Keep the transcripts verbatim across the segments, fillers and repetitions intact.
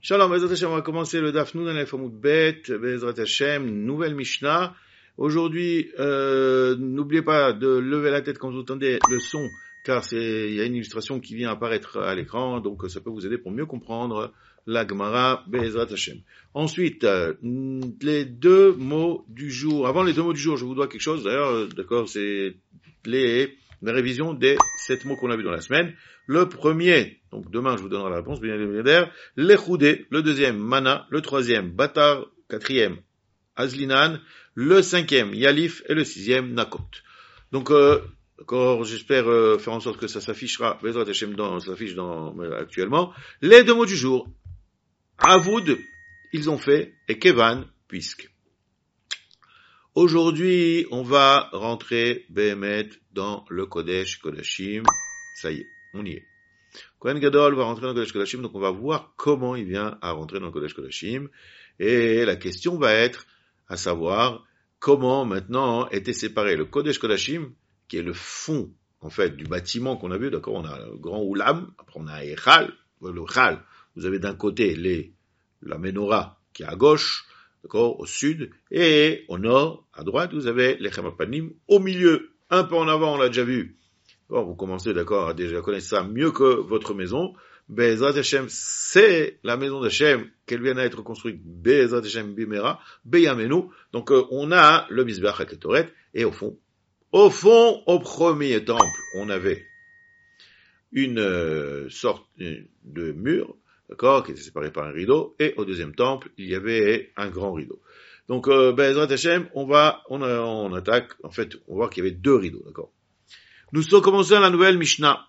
Shalom, Bezrat Hashem, on va commencer le Daf Nun Aleph Amud Bet, Bezrat Hashem, nouvelle Mishnah. Aujourd'hui, euh, n'oubliez pas de lever la tête quand vous entendez le son, car c'est, il y a une illustration qui vient apparaître à l'écran, donc ça peut vous aider pour mieux comprendre la Gemara, Bezrat Hashem. Ensuite, euh, les deux mots du jour. Avant les deux mots du jour, je vous dois quelque chose, d'ailleurs, d'accord, c'est les, la révision des sept mots qu'on a vus dans la semaine. Le premier, donc demain je vous donnerai la réponse, bien évidemment, l'Echoudé, le deuxième, Mana, le troisième, Batar, quatrième, Azlinan, le cinquième, Yalif, et le sixième, Nakot. Donc, euh, d'accord, j'espère euh, faire en sorte que ça s'affichera, Bezrat Hashem, dans, ça s'affiche dans, euh, actuellement. Les deux mots du jour, Avoud, ils ont fait, et Kevan, puisque. Aujourd'hui, on va rentrer, Behemet, dans le Kodesh Kodashim, ça y est. On y est. Kohen Gadol va rentrer dans le Kodesh Kodashim, donc on va voir comment il vient à rentrer dans le Kodesh Kodashim. Et la question va être, à savoir, comment maintenant était séparé le Kodesh Kodashim, qui est le fond, en fait, du bâtiment qu'on a vu, d'accord, on a le grand Oulam, après on a Echal, le Chal, vous avez d'un côté les, la Menorah, qui est à gauche, d'accord, au sud, et au nord, à droite, vous avez les Chemapanim, au milieu, un peu en avant, on l'a déjà vu. Bon, vous commencez, d'accord, à déjà connaître ça mieux que votre maison. Bezrat Hashem, c'est la maison d'Hashem, qu'elle vient à être construite. Bezrat Hashem Bimera, Beyamenu. Donc, euh, on a le Mizbeach HaKetoret, et au fond, au fond, au premier temple, on avait une euh, sorte de mur, d'accord, qui était séparé par un rideau, et au deuxième temple, il y avait un grand rideau. Donc, euh, Bezrat Hashem, on va, on, on attaque, en fait, on va voir qu'il y avait deux rideaux, d'accord. Nous sommes commencés la nouvelle Mishnah.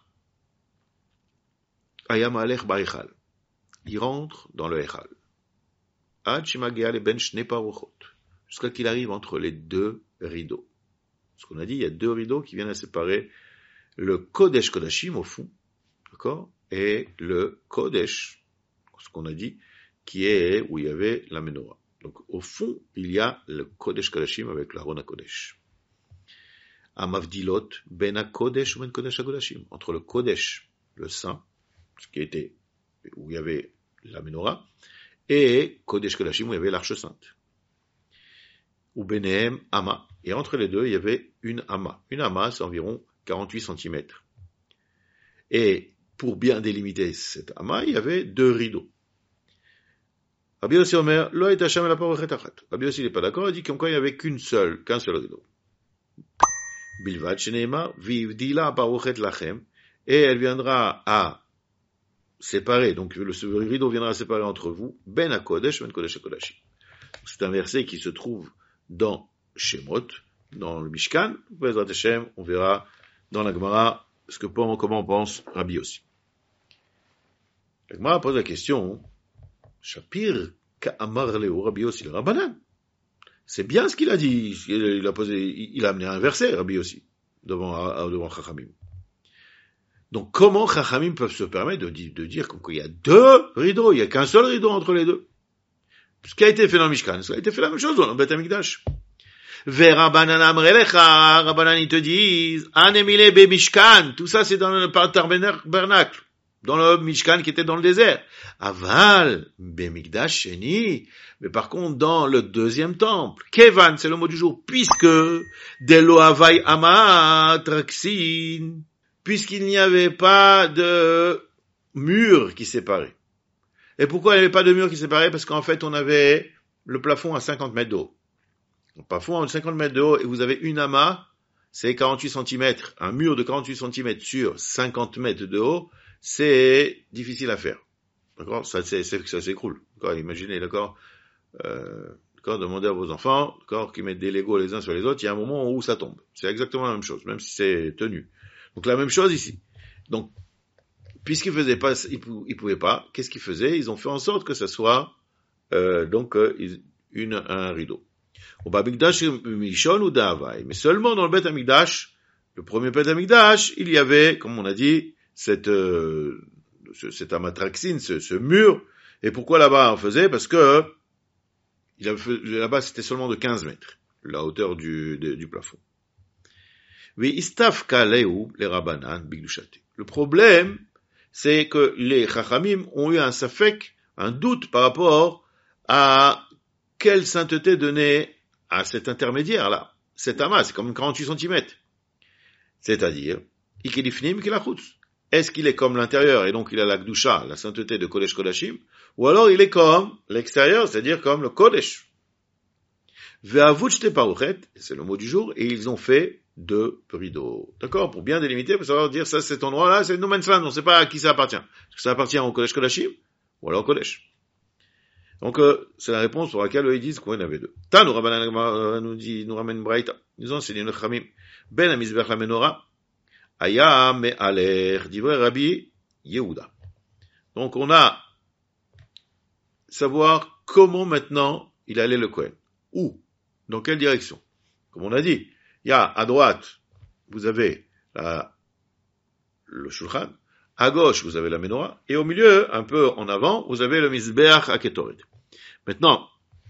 Ayam alech ba'echal. Il rentre dans le Echal. Ad shemagia leben shnei parochot. Jusqu'à qu'il arrive entre les deux rideaux. Ce qu'on a dit, il y a deux rideaux qui viennent à séparer le Kodesh Kodashim au fond, d'accord, et le Kodesh, ce qu'on a dit, qui est où il y avait la Menorah. Donc au fond, il y a le Kodesh Kodashim avec l'Aron HaKodesh. Amavdilot ben HaKodesh ou ben Kodesh HaKodashim, entre le Kodesh, le Saint, ce qui était, où il y avait la Menorah, et Kodesh Kodashim, où il y avait l'Arche Sainte. Ou Benehem Ama. Et entre les deux, il y avait une Ama. Une Ama, c'est environ quarante-huit centimètres. Et pour bien délimiter cette Ama, il y avait deux rideaux. Rabbi Yossi Omer, Lo et Hashem la parochet achat. Rabbi Yossi n'est pas d'accord, il dit comme quoi il n'y avait qu'une seule, qu'un seul rideau. Bilvad Sheneema, Vivdila Parochet Lachem, et elle viendra à séparer, donc le rideau viendra à séparer entre vous, Ben HaKodesh, Ben Kodesh HaKodashim. C'est un verset qui se trouve dans Shemot, dans le Mishkan, Bezrat Hashem, on verra dans la Gemara, ce que, comment on pense Rabbi Yossi. La Gemara pose la question, Shapir Ka'amar Leo Rabbi Yossi le Rabbanan. C'est bien ce qu'il a dit. Il a posé, il a amené un verset, Rabbi Yossi, devant, devant Chachamim. Donc, comment Chachamim peuvent se permettre de, de dire qu'il y a deux rideaux, il n'y a qu'un seul rideau entre les deux? Ce qui a été fait dans le Mishkan, ça a été fait la même chose dans le Beth Amikdash. Ve Rabbanan amrelecha, Rabbanan ils te disent, anemile be Mishkan, tout ça c'est dans le tabernacle, dans le Mishkan qui était dans le désert. Aval, be Mikdash sheni, mais par contre, dans le deuxième temple, Kevan, c'est le mot du jour, puisque, Delo Havai Ama Traksin, puisqu'il n'y avait pas de mur qui séparait. Et pourquoi il n'y avait pas de mur qui séparait? Parce qu'en fait, on avait le plafond à cinquante mètres de haut. Le plafond à cinquante mètres de haut, et vous avez une ama, c'est quarante-huit centimètres. Un mur de quarante-huit centimètres sur cinquante mètres de haut, c'est difficile à faire. D'accord? Ça, c'est, c'est, ça s'écroule. D'accord? Imaginez, d'accord? Euh, d'accord, demandez à vos enfants, d'accord, qui mettent des Legos les uns sur les autres, il y a un moment où ça tombe. C'est exactement la même chose, même si c'est tenu. Donc la même chose ici. Donc, puisqu'ils faisaient pas, ils, pou- ils pouvaient pas, qu'est-ce qu'ils faisaient? Ils ont fait en sorte que ça soit, euh, donc, euh, une, un rideau. Au Beth Amikdash, Mishon ou Da'avai. Mais seulement dans le Beth Amikdash, le premier Beth Amikdash, il y avait, comme on a dit, cette, euh, ce, cet amatraxine, ce, ce mur. Et pourquoi là-bas on faisait? Parce que, Il avait, là-bas, c'était seulement de quinze mètres, la hauteur du, de, du plafond. Le problème, c'est que les Chachamim ont eu un safek un doute par rapport à quelle sainteté donner à cet intermédiaire-là. Cet amas, c'est comme quarante-huit centimètres. C'est-à-dire, Ikelifnim Kelachutz. Est-ce qu'il est comme l'intérieur, et donc il a la Gdusha, la sainteté de Kodesh Kodashim, ou alors il est comme l'extérieur, c'est-à-dire comme le Kodesh. Ve'avutchte paruchet, c'est le mot du jour, et ils ont fait deux rideaux. D'accord? Pour bien délimiter, pour savoir dire ça, cet endroit-là, c'est no man's land, on ne sait pas à qui ça appartient. Est-ce que ça appartient au Kodesh Kodashim, ou alors au Kodesh? Donc, euh, c'est la réponse pour laquelle eux, ils disent qu'il y en avait deux. Ta, nous, Rabbanan, nous dit, nous ramène Braïta. Nous enseignons le Chamim. Ben, la Mizbech, la Menorah. Aya me aler, divrei Rabbi Yehuda. Donc on a savoir comment maintenant il allait le Kohen. Où? Dans quelle direction? Comme on a dit, il y a à droite, vous avez la, le Shulchan, à gauche vous avez la Menorah, et au milieu, un peu en avant, vous avez le Mizbeach HaKetoret. Maintenant,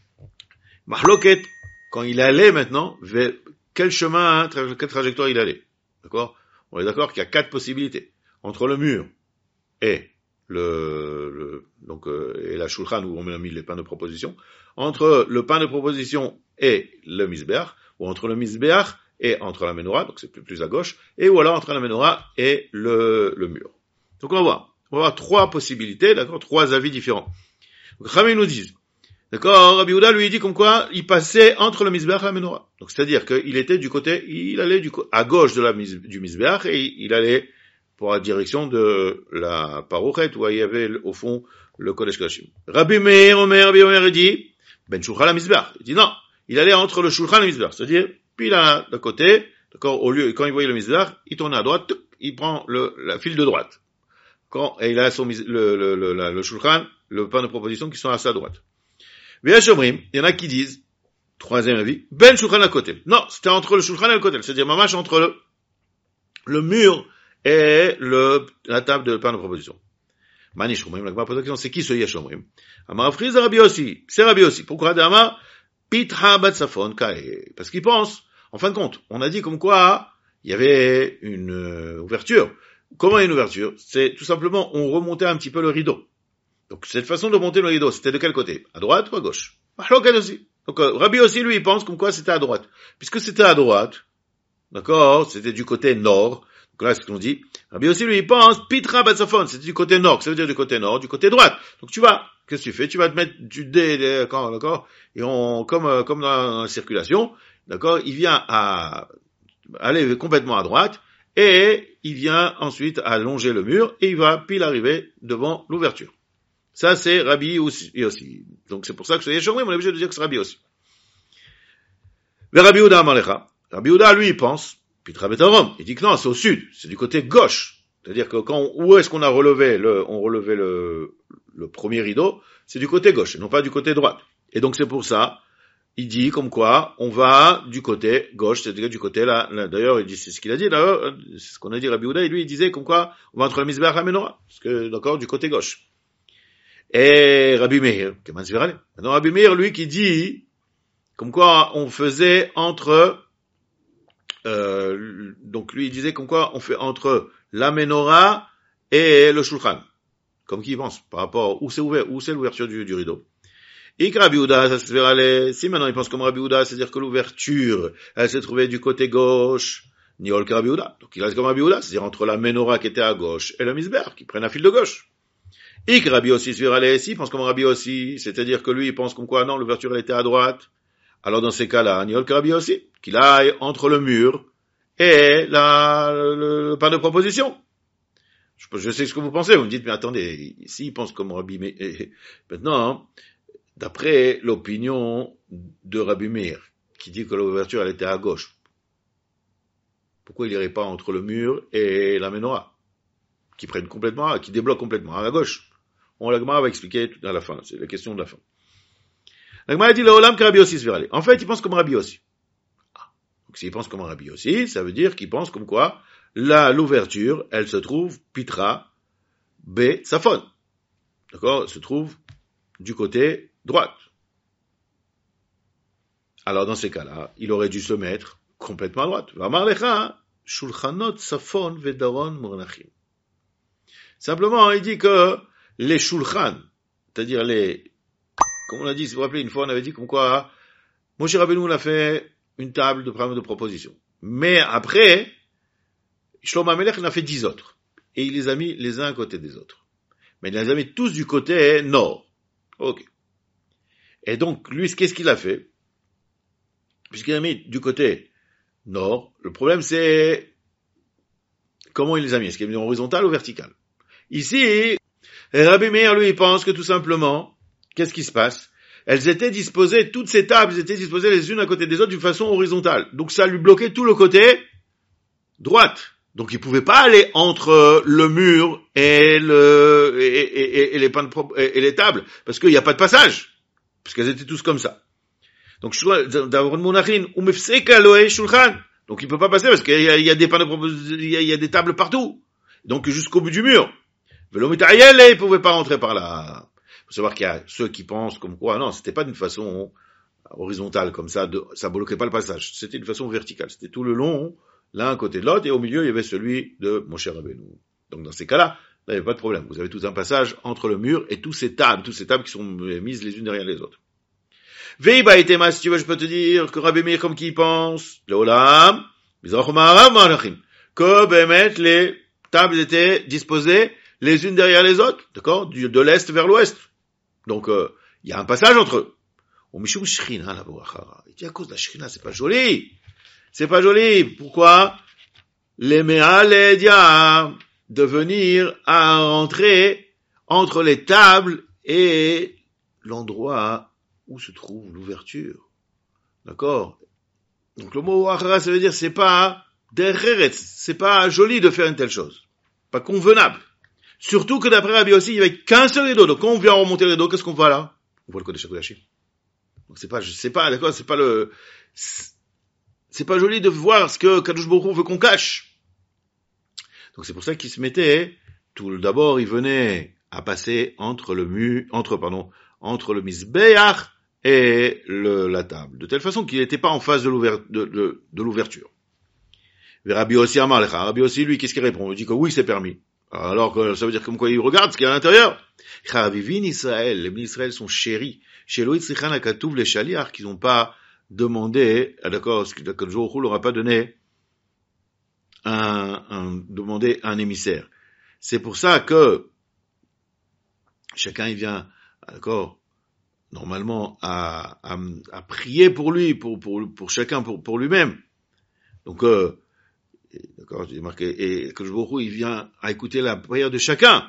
Mahloket, quand il allait maintenant, vers quel chemin, quelle trajectoire il allait? D'accord? On est d'accord qu'il y a quatre possibilités. Entre le mur et le, le donc, euh, et la shulchan où on a mis les pains de proposition. Entre le pain de proposition et le misbeach, ou entre le misbeach et entre la menorah, donc c'est plus, plus à gauche, et ou alors entre la menorah et le, le mur. Donc on va voir. On va voir trois possibilités, d'accord? Trois avis différents. Donc, Ramé nous disent, d'accord, Rabbi Yehuda lui dit comme quoi il passait entre le misbeach et la menorah. Donc c'est-à-dire qu'il était du côté, il allait du à gauche de la du misbeach et il allait pour la direction de la parochet où il y avait au fond le Kodesh Kodashim. Rabbi Meir, Omer, Rabbi Omer dit ben shulchan la misbeach. Il dit non, il allait entre le shulchan et le misbeach, c'est-à-dire puis là de côté, d'accord, au lieu quand il voyait le misbeach, il tournait à droite, il prend le la file de droite. Quand et il a son le le le, le, le shulchan, le pain de proposition qui sont à sa droite. Il y en a qui disent, troisième avis, ben shulchan à côté. Non, c'était entre le shulchan et le côté. C'est-à-dire, mamash entre le, le mur et le, la table de pain de proposition. Mani shomrim, la Gemara pose la question, c'est qui ce yeshomrim? Amar Friz Rabbi aussi. C'est Rabbi aussi. Pourquoi d'Amar? Pitra bat safon kae. Parce qu'il pense, en fin de compte, on a dit comme quoi, il y avait une euh, ouverture. Comment une ouverture? C'est tout simplement, on remontait un petit peu le rideau. Donc, cette façon de monter le rideau, c'était de quel côté? À droite ou à gauche? Mahloket aussi. Donc, euh, Rabbi aussi, lui, il pense comme quoi c'était à droite. Puisque c'était à droite, d'accord, c'était du côté nord. Donc là, c'est ce qu'on dit. Rabbi aussi, lui, il pense, Pitra Batsafon, c'était du côté nord. Ça veut dire du côté nord, du côté droite. Donc, tu vas, qu'est-ce que tu fais? Tu vas te mettre du dé, d'accord, d'accord, et on, comme, euh, comme dans la circulation, d'accord, il vient à aller complètement à droite, et il vient ensuite à longer le mur, et il va pile arriver devant l'ouverture. Ça, c'est Rabbi aussi, aussi. Donc, c'est pour ça que c'est Yeshomrim, on est obligé de dire que c'est Rabbi aussi. Mais Rabbi Yehuda Amalecha. Rabbi Yehuda, lui, il pense, Pitra Betarom. Il dit que non, c'est au sud. C'est du côté gauche. C'est-à-dire que quand, où est-ce qu'on a relevé le, on relevait le, le premier rideau? C'est du côté gauche, et non pas du côté droit. Et donc, c'est pour ça, il dit comme quoi, on va du côté gauche, c'est-à-dire du côté là, là d'ailleurs, il dit, c'est ce qu'il a dit, d'ailleurs, c'est ce qu'on a dit Rabbi Yehuda, et lui, il disait comme quoi, on va entre le Mizbeach et la Menorah. Parce que, d'accord, du côté gauche. Et Rabbi Meir, comment se verra-t-il? Maintenant, Rabbi Meir, lui, qui dit, comme quoi on faisait entre, euh, donc lui, il disait comme quoi on fait entre la menorah et le shulchan. Comme qui pense, par rapport, où c'est ouvert, où c'est l'ouverture du, du rideau. Et que Rabbi Yehuda, ça se verra, si maintenant il pense comme Rabbi Yehuda, c'est-à-dire que l'ouverture, elle s'est trouvée du côté gauche, Niol que Rabbi Yehuda. Donc il reste comme Rabbi Yehuda, c'est-à-dire entre la menorah qui était à gauche et le misbeach, qui prennent la file de gauche. Et que Rabbi aussi se verra ici, pense comme Rabbi aussi, c'est-à-dire que lui, il pense comme quoi, non, l'ouverture, elle était à droite. Alors, dans ces cas-là, Niol que Rabbi aussi, qu'il aille entre le mur et la, le, le pain de proposition. Je, je sais ce que vous pensez, vous me dites, mais attendez, ici, il pense comme Rabbi Meir. Maintenant, d'après l'opinion de Rabbi Meir, qui dit que l'ouverture, elle était à gauche, pourquoi il irait pas entre le mur et la menorah, qui prennent complètement, qui débloquent complètement à la gauche? On la Gemara va expliquer tout à la fin, c'est la question de la fin. La Gemara dit le Olam que Rabbi aussi se verra aller. En fait, il pense comme Rabbi aussi. Ah. Donc s'il pense comme Rabbi aussi, ça veut dire qu'il pense comme quoi là, l'ouverture, elle se trouve Pitra B Safon. D'accord? Elle se trouve du côté droite. Alors dans ces cas-là, il aurait dû se mettre complètement à droite. Vamar lecha shulchanot Safon vedaron murnachim. Simplement, il dit que les shulchan, c'est-à-dire les, comme on a dit, si vous vous rappelez, une fois on avait dit comme quoi, Moshe Rabbeinu a fait une table de, de propositions. Mais après, Shlomo HaMelech en a fait dix autres. Et il les a mis les uns à côté des autres. Mais il les a mis tous du côté nord. Ok. Et donc, lui, qu'est-ce qu'il a fait? Puisqu'il a mis du côté nord, le problème c'est comment il les a mis. Est-ce qu'il a mis en horizontal ou vertical? Ici, Rabbi Meir, lui, il pense que tout simplement, qu'est-ce qui se passe? Elles étaient disposées, toutes ces tables étaient disposées les unes à côté des autres d'une façon horizontale. Donc ça lui bloquait tout le côté droite. Donc il pouvait pas aller entre le mur et le et, et, et les pains de, et, et les tables parce qu'il n'y a pas de passage, parce qu'elles étaient tous comme ça. Donc donc il peut pas passer parce qu'il y a, il y a des pains de, il y a, il y a des tables partout. Donc jusqu'au bout du mur. Il pouvait pas rentrer par là. Il faut savoir qu'il y a ceux qui pensent comme quoi non, c'était pas d'une façon horizontale comme ça, de, ça bloquait pas le passage. C'était d'une façon verticale. C'était tout le long, l'un à côté de l'autre, et au milieu il y avait celui de Moshe Rabbeinu. Donc dans ces cas-là, il n'y avait pas de problème. Vous avez tout un passage entre le mur et tous ces tables, toutes ces tables qui sont mises les unes derrière les autres. Veiba et Tema, si tu veux, je peux te dire que Rabbi Meir, comme qui pense, le Olam, que Bémet, les tables étaient disposées les unes derrière les autres, d'accord, du, de l'est vers l'ouest. Donc, euh, il y a un passage entre eux. Il dit à cause de la Shrina, c'est pas joli. C'est pas joli. Pourquoi? Les Me'aledia, de venir à rentrer entre les tables et l'endroit où se trouve l'ouverture. D'accord? Donc le mot Achara, ça veut dire c'est pas derrière, c'est pas joli de faire une telle chose. Pas convenable. Surtout que d'après Rabbi aussi, il n'y avait qu'un seul rideau. Donc quand on vient remonter le rideau, qu'est-ce qu'on voit là? On voit le Kodesh HaKodashim. Donc c'est pas, c'est pas, d'accord, c'est pas le, c'est pas joli de voir ce que Kadosh Baruch Hu veut qu'on cache. Donc c'est pour ça qu'il se mettait, tout d'abord, il venait à passer entre le mur, entre, pardon, entre le Mizbeach et le, la table. De telle façon qu'il n'était pas en face de, l'ouver, de, de, de l'ouverture. Mais Rabbi aussi Amar Lecha. Rabbi aussi, lui, qu'est-ce qu'il répond? Il dit que oui, c'est permis. Alors que ça veut dire comme quoi il regarde ce qu'il y a à l'intérieur. Charavivin Israël, les bénis Israël sont chéris. Chez Loït Sichan Akatouv, les chaliars, qui n'ont pas demandé, ah d'accord, que le jour où leur a pas donné un, un, demandé un émissaire. C'est pour ça que chacun il vient, d'accord, normalement à, à, à prier pour lui, pour, pour, pour chacun, pour, pour lui-même. Donc, euh, d'accord, j'ai marqué, et que Baruch Hu, il vient à écouter la prière de chacun.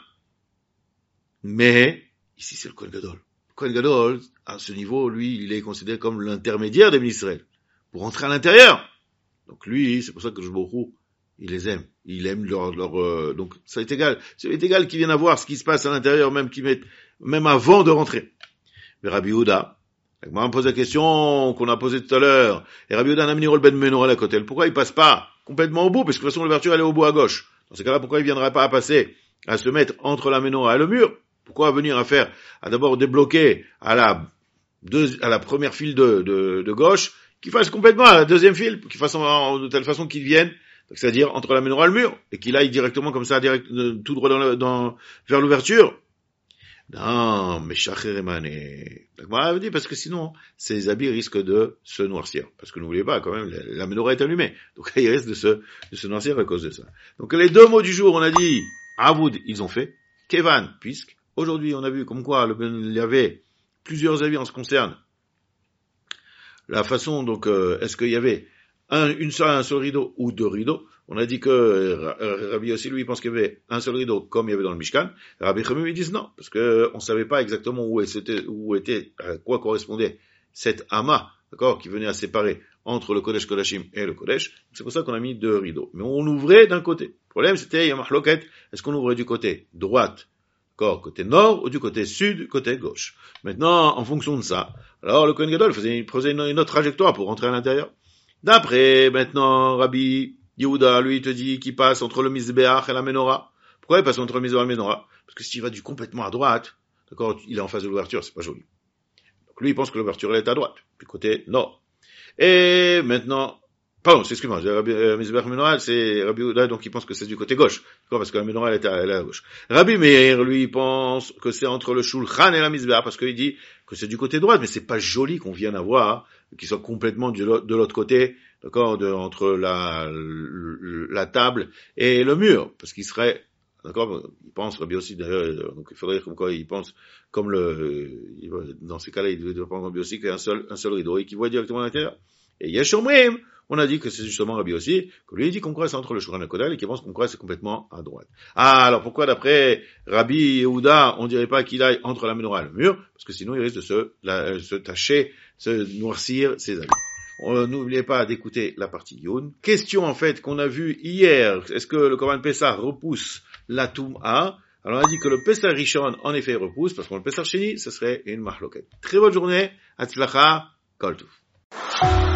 Mais, ici, c'est le Kohen Gadol. Le Kohen Gadol, à ce niveau, lui, il est considéré comme l'intermédiaire des bénis Israël. Pour entrer à l'intérieur. Donc lui, c'est pour ça que Baruch Hu, il les aime. Il aime leur, leur, euh, donc, ça est égal. Ça est égal qu'ils viennent à voir ce qui se passe à l'intérieur, même qu'ils mettent, même avant de rentrer. Mais Rabbi Yehuda, moi, on me pose la question qu'on a posée tout à l'heure. Et Rabbi Yehuda, Namnirol ben Menorah la Kotel. Pourquoi il passe pas complètement au bout? Parce que de toute façon, l'ouverture, elle est au bout à gauche. Dans ces cas-là, pourquoi il viendrait pas à passer, à se mettre entre la Menorah et le mur? Pourquoi venir à faire, à d'abord débloquer à la deux, à la première file de, de, de gauche, qu'il fasse complètement à la deuxième file, qu'il fasse en, de telle façon qu'il vienne, c'est-à-dire entre la Menorah et le mur, et qu'il aille directement comme ça, direct, tout droit dans, le, dans, vers l'ouverture. Non, mais Chacheremane. Moi, dit parce que sinon, ces habits risquent de se noircir. Parce que n'oubliez pas, quand même, la, la menorah est allumée. Donc, il risque de se, de se noircir à cause de ça. Donc, les deux mots du jour, on a dit, Avoud, ils ont fait. Kevan, puisque, aujourd'hui, on a vu comme quoi, le, il y avait plusieurs avis en ce qui concerne la façon, donc, euh, est-ce qu'il y avait un, une seule, un seul rideau ou deux rideaux? On a dit que euh, Rabbi aussi, lui, pense qu'il y avait un seul rideau, comme il y avait dans le Mishkan. Rabbi Chemim, ils disent non, parce que on savait pas exactement où était, où était, à quoi correspondait cette ama, d'accord, qui venait à séparer entre le Kodesh Kodashim et le Kodesh. C'est pour ça qu'on a mis deux rideaux. Mais on ouvrait d'un côté. Le problème, c'était, il y a mahloket, est-ce qu'on ouvrait du côté droite, d'accord, côté nord, ou du côté sud, côté gauche? Maintenant, en fonction de ça, alors le Kohen Gadol faisait, faisait une, une autre trajectoire pour rentrer à l'intérieur. D'après, maintenant, Rabbi Yehuda, lui, il te dit qu'il passe entre le Mizbeach et la Menorah. Pourquoi il passe entre le Mizbeach et la Menorah? Parce que s'il va du complètement à droite, d'accord, il est en face de l'ouverture, c'est pas joli. Donc lui, il pense que l'ouverture, elle est à droite, du côté nord. Et maintenant, Pardon, excuse-moi, Rabbi euh, Mizbeach Menorah, c'est Rabbi Yehuda, donc il pense que c'est du côté gauche. D'accord, parce que la Menorah, elle est à, elle est à gauche. Rabbi Meir, lui, il pense que c'est entre le Shulchan et la Mizbeach, parce qu'il dit que c'est du côté droit, mais c'est pas joli qu'on vienne avoir, qu'il soit complètement du, de l'autre côté, d'accord, de, entre la, la table et le mur, parce qu'il serait, d'accord, il pense, Rabbi aussi, d'ailleurs, donc il faudrait comme quoi il pense, comme le, il, dans ces cas-là, il doit prendre Rabbi aussi qu'il y a un seul, un seul rideau et qu'il voit directement à l'intérieur. Et Yeshomrim, on a dit que c'est justement Rabbi aussi, que lui il dit qu'on croit c'est entre le Shulchan et le Kodel, et qu'il pense qu'on croit c'est complètement à droite. Ah, alors pourquoi d'après Rabbi Yehuda, on dirait pas qu'il aille entre la menorah et le mur, parce que sinon il risque de se, la, se tacher, se noircir ses habits. N'oubliez pas d'écouter la partie Youn. Question en fait qu'on a vue hier, est-ce que le Korban Pessah repousse la Toum'a? Alors on a dit que le Pessah Rishon en effet repousse, parce que le Pessah Sheni, ce serait une mahloket. Très bonne journée, Hatzlacha, Kol Tov.